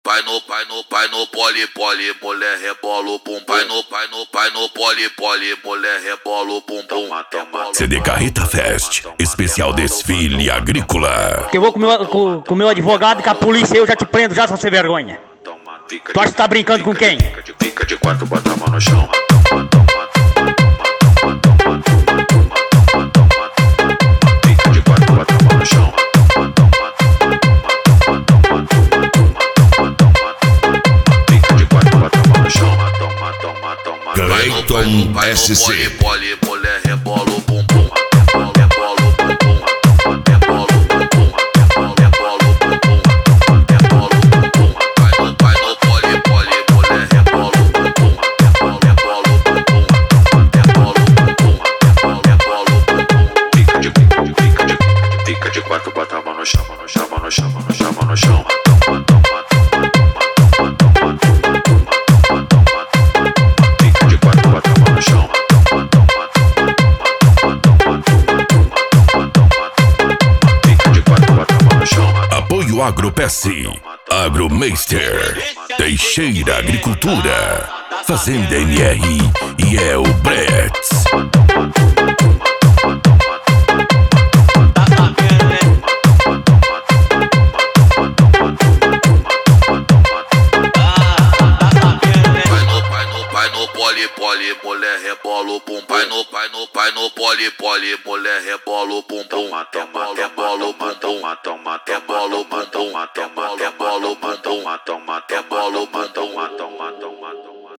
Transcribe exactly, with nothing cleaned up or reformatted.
pai no, pai no, pai no pole, pole, mulher rebola o pum. Pai no, pai no, pai no pole, pole, mulher rebola o pum pum. C D Carreta Fest, especial desfile agrícola. Que eu vou com meu, com, com meu advogado, com a polícia eu já te prendo já, só sem vergonha. Tu acha que tá brincando com quem? Fica de quatro, bota a mão no chão. Fica de quatro, bota a mão no chão. Fica de quatro, bota a mão no chão. Toma, toma, toma. Clayton S C. Pole, mulher rebola o pum pum. Rebola o pum pum. Rebola o pum pum. Rebola o pum pum. Rebola o pum pum. Pai no, pai no pole, pole, mulher rebola o pum pum. Rebola o pum pum. Rebola o pum pum. Rebola o pum pum. Fica de, fica de, fica de, fica de quatro, bota a mão no chão, no chão, no chão, no chão, no chão. Toma, toma, toma, toma, toma, toma, toma, toma, toma. Fica de quatro, bota a mão no chão. Toma, toma, toma, toma, toma, toma, toma, toma, toma. Fica de quatro, bota a mão no chão. Apoio Agropesc, Agromeister, Teixeira Agricultura, Fazenda M R e El Bretz. Pole, pole, mulher rebola o pum. Pai no, pai no, pai no pole, pole, mulher rebola o pum pum. Toma, toma, rebola o pum pum. Toma, toma, rebola o pum pum. Toma, rebola o pum pum. Toma, rebola o pum pum.